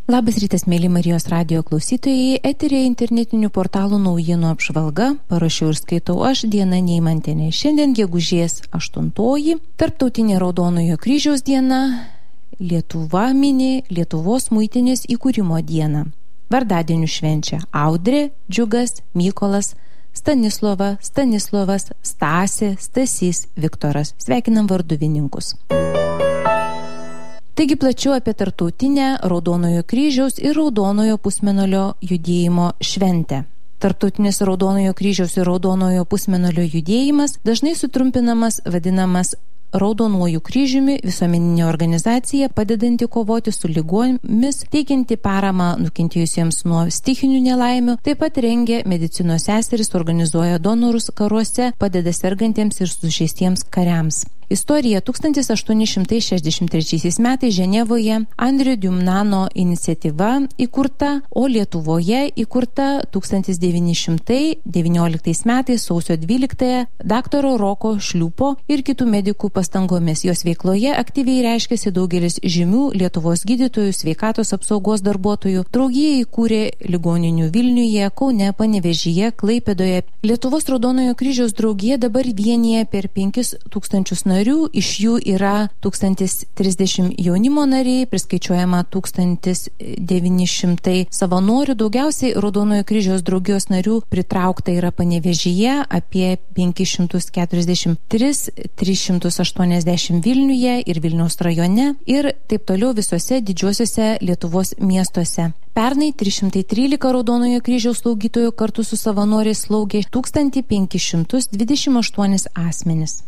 Labas rytas, mėly Marijos radijo klausytojai, eterėje internetinių portalų naujienų apžvalga, parašiau ir skaitau aš, Diana Neimantienė. Šiandien gegužės 8-oji, Tarptautinė Raudonojo kryžiaus diena, Lietuva mini Lietuvos muitinės įkūrimo dieną. Vardadienių švenčia Audrė, Džiugas, Mykolas, Stanislova, Stanislovas, Stasė, Stasys, Viktoras. Sveikinam varduvininkus. Taigi plačiau apie Tarptautinę Raudonojo kryžiaus ir Raudonojo pusmėnulio judėjimo šventę. Tarptautinis Raudonojo kryžiaus ir Raudonojo pusmėnulio judėjimas dažnai sutrumpinamas vadinamas Raudonuoju kryžiumi, visuomeninė organizacija padedanti kovoti su ligomis, teikianti paramą nukentėjusiems nuo stichinių nelaimių, taip pat rengia medicinos seseris, organizuoja donorus karuose, padeda sergantiems ir sužeistiems kariams. Istorija 1863 metais Ženevoje Andriu Diumnano iniciatyva įkurta, o Lietuvoje įkurta 1919 metais sausio 12 daktaro Roko Šliūpo ir kitų medikų pastangomis. Jos veikloje aktyviai reiškėsi daugelis žymių Lietuvos gydytojų, sveikatos apsaugos darbuotojų. Draugija įkūrė ligoninių Vilniuje, Kaune, Panevėžyje, Klaipėdoje. Lietuvos Raudonojo kryžiaus draugija dabar vienija per 5000 narių, iš jų yra 1030 jaunimo nariai, priskaičiuojama 1900 savanorių. Daugiausiai Raudonojo kryžiaus draugijos narių pritraukta yra Panevėžyje, apie 543, 380 Vilniuje ir Vilniaus rajone ir taip toliau visose didžiuosiuose Lietuvos miestuose. Pernai 313 Raudonojo kryžiaus slaugytojų kartu su savanoriais slaugė 1528 asmenis.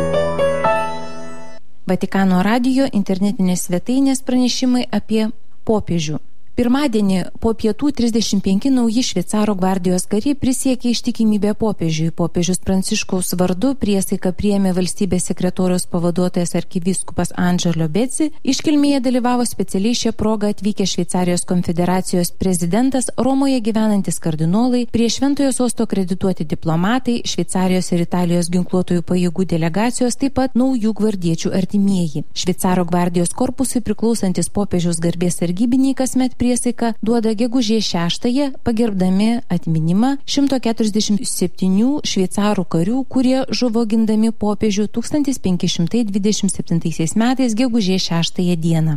Vatikano radijo internetinės svetainės pranešimai apie popiežių. Pirmadienį po pietų 35 nauji šveicaro gvardijos kariai prisiekė ištikimybę popiežiui. Popiežius Pranciškaus vardu priesaiką priėmė valstybės sekretoriaus pavaduotojas arkivyskupas Angelo Becci. Iškilmėje dalyvavo specialiai šią progą atvykę Šveicarijos konfederacijos prezidentas, Romoje gyvenantis kardinolai, prie Šventojo sosto akredituoti diplomatai, Šveicarijos ir Italijos ginkluotojų pajėgų delegacijos, taip pat naujų gvardiečių artimieji. Šveicaro gvardijos korpusui priklausantis popiežiaus garbės sargybiniai kasmet priesaiką duoda gegužės 6-ąją, pagerbdami atminimą 147 šveicarų karių, kurie žuvo gindami popiežių 1527 metais gegužės 6 dieną.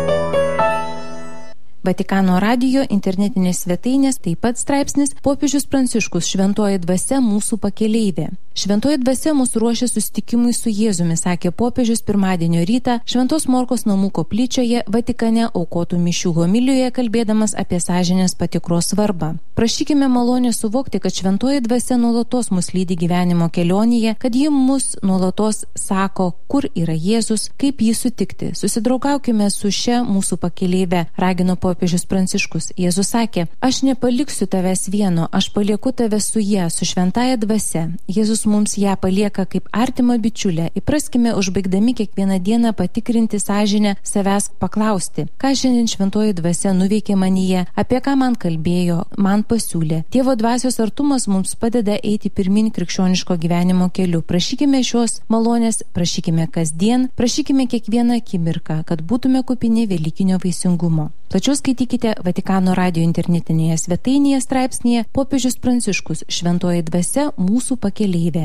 Vatikano radijo internetinės svetainės taip pat straipsnis Popiežius Pranciškus Šventoji dvasia mūsų pakeleivė. Šventoji dvasia mūsų ruošia susitikimui su Jėzumi, sakė popiežius pirmadienio rytą Šventos Morkos namų koplyčioje Vatikane aukotų mišių homilijoje, kalbėdamas apie sąžinės patikros svarbą. Prašykime malonės suvokti, kad Šventoji dvasia nuolatos mus lydi gyvenimo kelionėje, kad ji mus nuolatos sako, kur yra Jėzus, kaip jį sutikti. Susidraugaukime su šia mūsų pakeleive, ragino popiežius Pranciškus. Jėzus sakė, aš nepaliksiu tavęs vieno, aš palieku tave su ja, su šventąja dvasia. Jėzus mums ją palieka kaip artimą bičiulę. Įpraskime užbaigdami kiekvieną dieną patikrinti sąžinę, savęs paklausti, ką šiandien šventoji dvasia nuveikė manyje, apie ką man kalbėjo, man pasiūlė. Dievo dvasios artumas mums padeda eiti pirmin krikščioniško gyvenimo keliu. Prašykime šios malonės, prašykime kasdien, prašykime kiekvieną akimirką, kad būtume kupini velykinio vaisingumo. Plačiau skaitykite Vatikano radijo internetinėje svetainėje straipsnėje Popiežius Pranciškus Šventoji dvasia mūsų pakeleivė.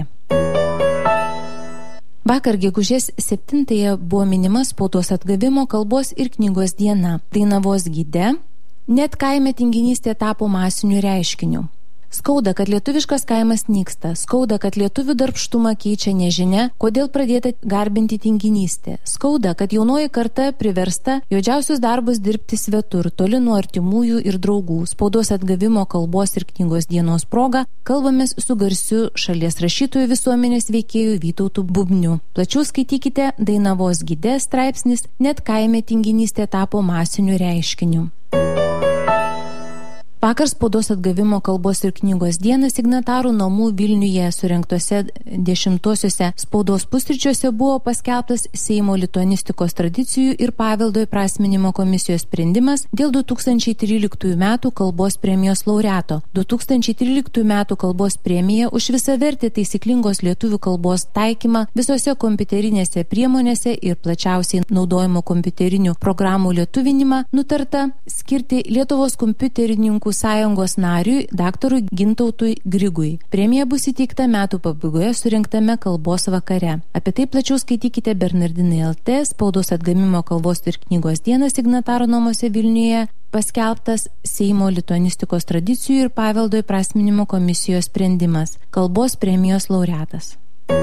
Vakar gegužės 7-ąją buvo minima spaudos atgavimo, kalbos ir knygos diena. Dainavos gide net kaime tinginystė tapo masiniu reiškiniu. Skauda, kad lietuviškas kaimas nyksta. Skauda, kad lietuvių darbštumą keičia nežinia, kodėl pradėta garbinti tinginystė. Skauda, kad jaunoji karta priversta juodžiausius darbus dirbti svetur, toli nuo artimųjų ir draugų. Spaudos atgavimo, kalbos ir knygos dienos proga kalbamės su garsiu šalies rašytojų visuomenės veikėjų Vytautu Bubniu. Plačiau skaitykite Dainavos gide straipsnis net kaime tinginystė tapo masiniu reiškiniu. Vakar spaudos atgavimo kalbos ir knygos dieną signatarų namų Vilniuje surengtose 10-osiuose spaudos pusryčiuose buvo paskelbtas Seimo lituanistikos tradicijų ir paveldo įprasminimo komisijos sprendimas dėl 2013 metų kalbos premijos laureato. 2013 metų kalbos premija už visavertį taisyklingos lietuvių kalbos taikymą visose kompiuterinėse priemonėse ir plačiausiai naudojimo kompiuterinių programų lietuvinimą nutarta skirti Lietuvos kompiuterininkų sąjungos nariui daktarui Gintautui Grigui. Premija bus įteikta metų pabaigoje surinktame kalbos vakare. Apie tai plačiau skaitykite Bernardinai LT, spaudos atgavimo kalbos ir knygos dieną signatarų namuose Vilniuje paskelbtas Seimo lituanistikos tradicijų ir paveldo įprasminimo komisijos sprendimas. Kalbos premijos laureatas.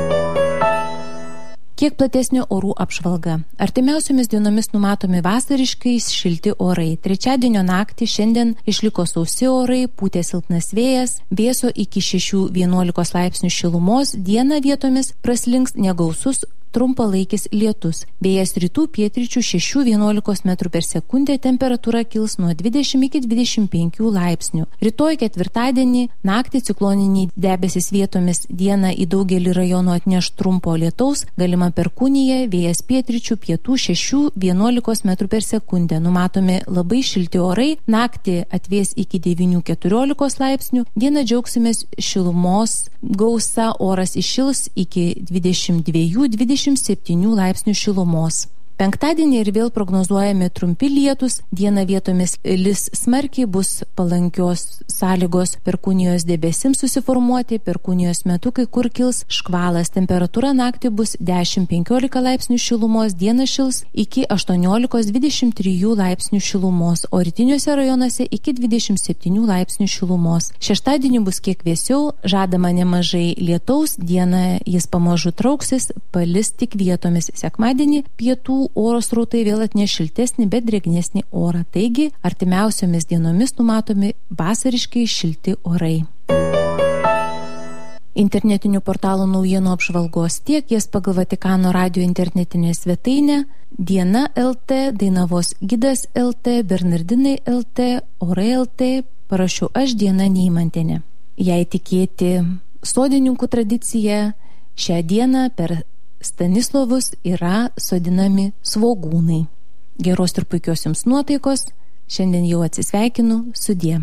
Kiek platesnio orų apžvalga. Artimiausiomis dienomis numatomi vasariškai šilti orai. Trečiadienio naktį šiandien išliko sausi orai, pūtė silpnas vėjas, vėso iki 6-11 laipsnių šilumos, dieną vietomis praslinks negausus trumpalaikis lietus. Vėjas rytų pietryčių 6-11 metrų per sekundę, temperatūra kils nuo 20 iki 25 laipsnių. Rytoj ketvirtadienį naktį cikloniniai debesis vietomis dieną į daugelį rajonų atneš trumpo lietaus, galima perkūnija, vėjas pietryčių pietų 6-11 metrų per sekundę. Numatomi labai šilti orai, naktį atvės iki 9-14 laipsnių, dieną džiaugsimės šilumos gausa, oras įšils iki 22-27 laipsnių šilumos. Penktadienį ir vėl prognozuojami trumpi lietus, dieną vietomis lis smarkiai, bus palankios sąlygos perkūnijos debesims susiformuoti, perkūnijos metu kai kur kils škvalas, temperatūra naktį bus 10-15 laipsnių šilumos, dieną šils iki 18-23 laipsnių šilumos, o rytiniuose rajonuose iki 27 laipsnių šilumos. Šeštadienį bus kiek vėsiau, žadama nemažai lietaus, dieną jis pamažu trauksis, palis tik vietomis. Sekmadienį pietų oro srautai vėl atneš šiltesnį, bet drėgnesnį orą. Taigi, artimiausiomis dienomis numatomi vasariškai šilti orai. Internetinių portalų naujienų apžvalgos tiek, jas pagal Vatikano radijo internetinę svetainę, Diena LT, Dainavos gidas LT, Bernardinai LT, Orai LT, parašiau aš Diena Neimantienė. Jei tikėti sodininkų tradicija, šią dieną per Stanislovus yra sodinami svogūnai. Geros ir puikios jums nuotaikos. Šiandien jau atsisveikinu. Sudie.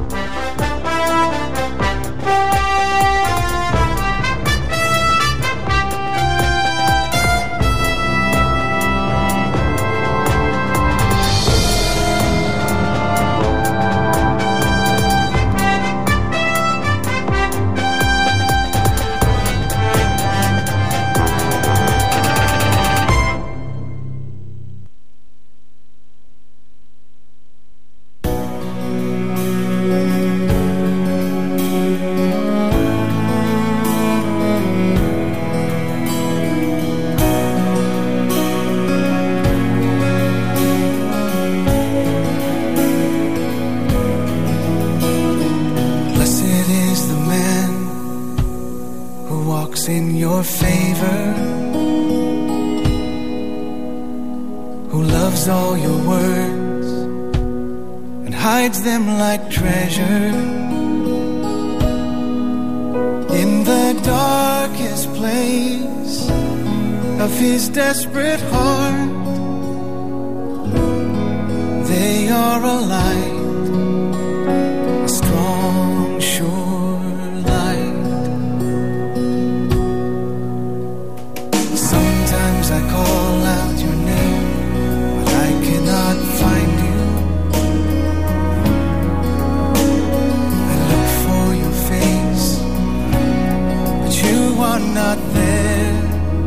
In your favor, who loves all your words and hides them like treasure in the darkest place of his desperate heart. They are a light, a strong, sure I call out your name, but I cannot find you. I look for your face, but you are not there.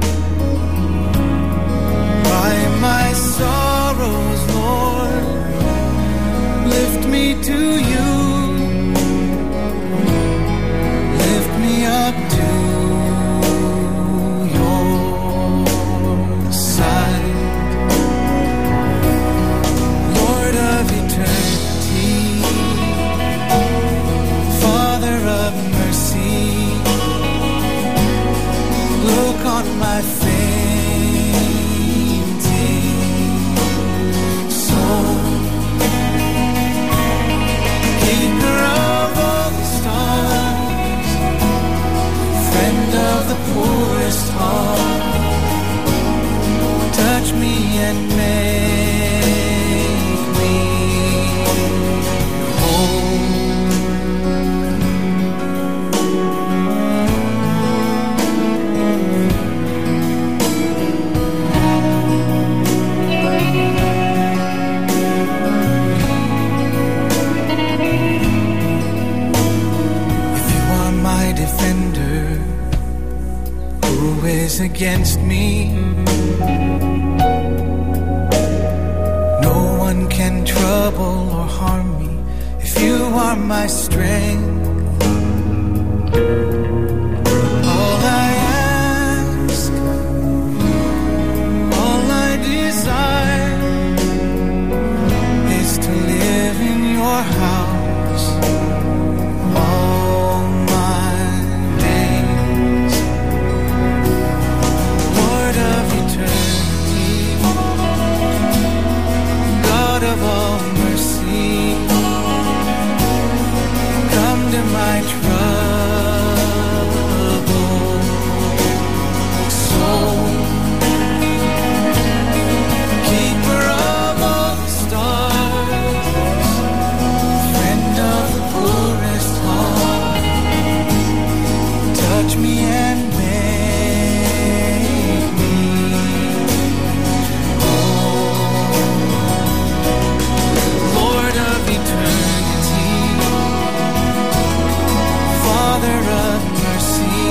By my sorrows, Lord, lift me to you. Lift me up to defender? Who is against me? No one can trouble or harm me if you are my strength. All I ask, all I desire is to live in your house all my days. Lord of eternity, God of all mercy, come to my troubled soul. Keeper of all the stars, friend of the poorest heart, touch me and make me whole. Lord of eternity, Father of mercy,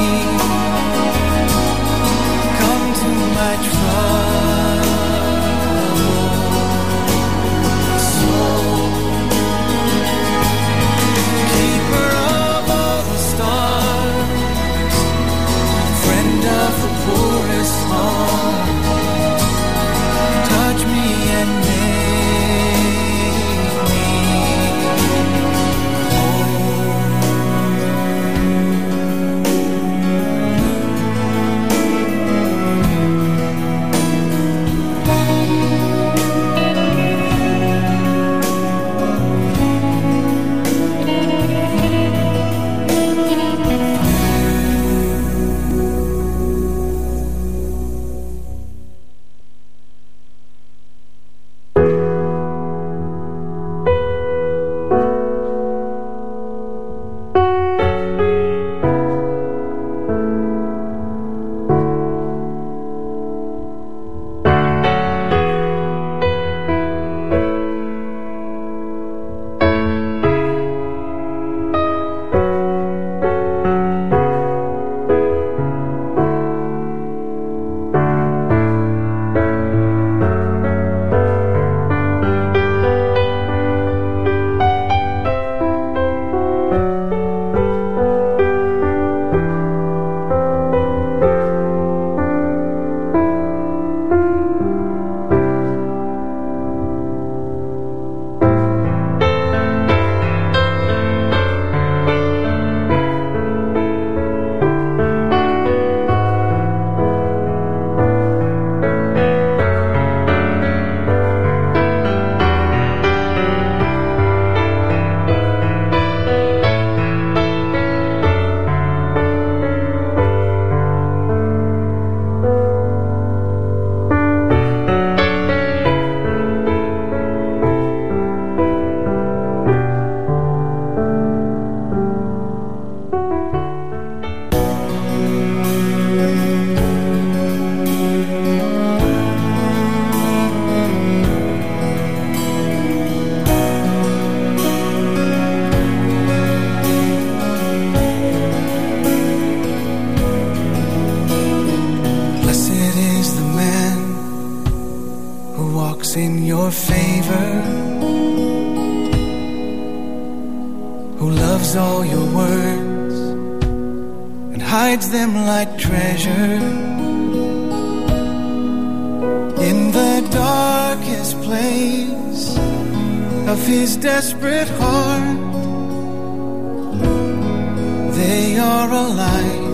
come to my troubled soul. Keeper of all the stars, friend of the poorest heart, touch me and make me whole. In your favor, who loves all your words and hides them like treasure in the darkest place of his desperate heart. They are a light